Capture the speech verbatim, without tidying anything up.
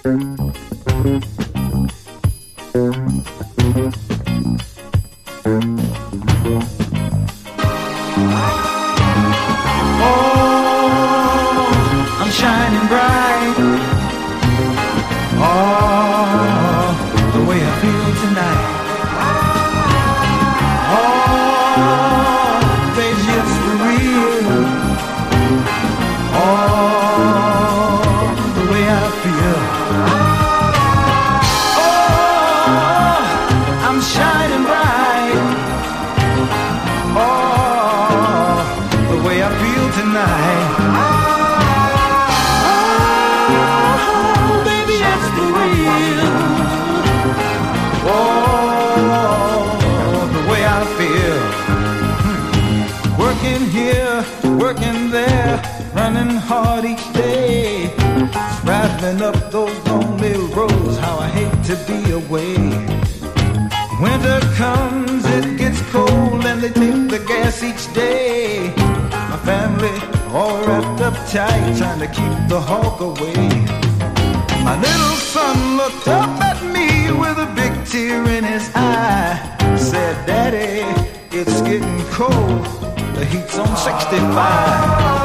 I'm shining bright. Oh, the way I feel tonight. Oh, baby, it's for real. Oh, the way I feel. Oh, I'm shining bright. Oh, the way I feel tonight. Working here, working there, running hard each day, driving up those lonely roads, how I hate to be away. Winter comes, it gets cold, and they take the gas each day. My family all wrapped up tight, trying to keep the hawk away. My little son looked up at me with a big tear in his eye, said, "Daddy, it's getting cold. The heat's on sixty-five."